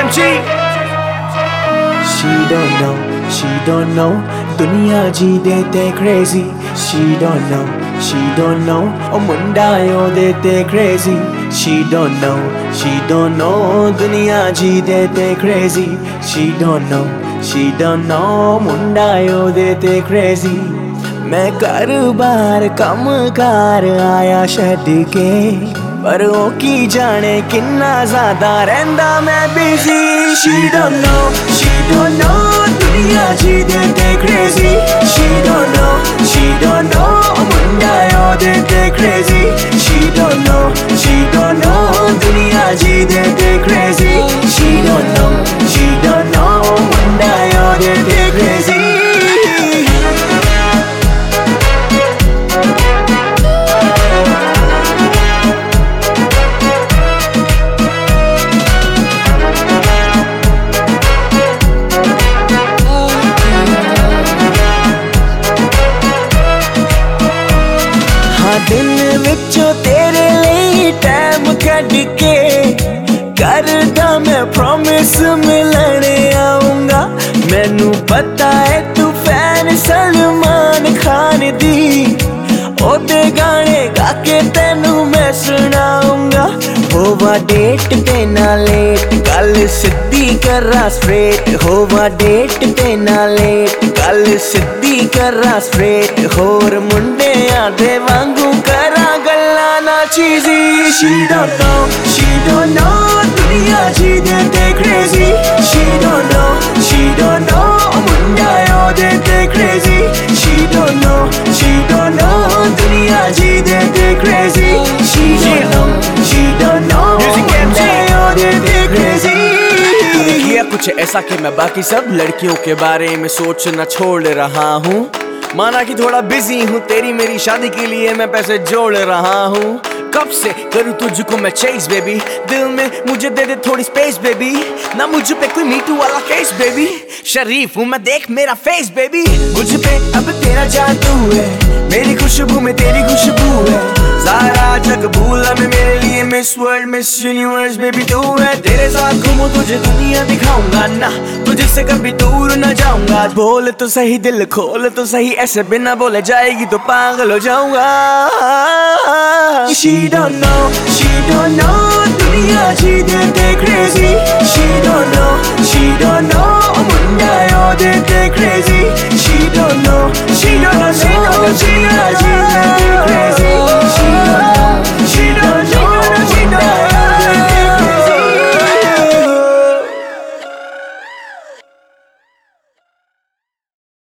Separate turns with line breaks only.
MG. She don't know, दुनिया जी देते crazy. She don't know, ओ मुंडा यो देते crazy. She don't know, दुनिया जी देते crazy. She don't know, मुंडा यो देते crazy. मैं कारोबार कम कार आया छड्ड के, पर ओ की जाने किन्ना ज्यादा रहिंदा मैं बिजी. She don't know, दुनिया जी देते crazy. She don't know, मुंडा यो देते crazy. She don't know, दुनिया जी देते crazy. She don't know, मुंडा यो देते crazy. दिन विचों तेरे लिए टाइम कढ के करदा मैं प्रॉमिस मिलने आऊंगा. मैनू पता है तू फैन सलमान खान दी, ओदे गाने गा के तेनू मैं सुनाऊंगा. होवा डेट पे ना लेट, गल सिद्धी करा स्ट्रेट. होवा डेट पे ना लेट, गल सिद्धी करा स्ट्रेट. होर मुंडे आदे वांगू करा गल्ला ना चीजी. She don't know, दुनिया जी देते crazy. She don't know, मुंडा यो देते crazy. She don't know, दुनिया जी देते crazy. She don't know, मुंडा यो देते crazy. किया कुछ ऐसा कि मैं बाकी सब लड़कियों के बारे में सोचना छोड़ रहा हूँ. माना कि थोड़ा बिजी हूँ, तेरी मेरी शादी के लिए मैं पैसे जोड़ रहा हूँ. कब से करूँ तुझको मैं चेस बेबी, दिल में मुझे दे दे थोड़ी स्पेस बेबी. ना मुझ पे कोई मीटू वाला केस बेबी, शरीफ हूँ मैं देख मेरा फेस बेबी. मुझ पे अब तेरा जादू है, मेरी खुशबू में तेरी खुशबू है. सारा जग भूला मैं, मेरे लिए Miss World Miss Universe baby तू है. तेरे साथ घूमूं तुझे दुनिया दिखाऊंगा ना, तुझसे कभी दूर न जाऊंगा. बोल तो सही दिल खोल तो सही, ऐसे बिना बोले जाएगी तो पागल हो जाऊंगा. She don't know, दुनिया जी देते crazy. She don't know,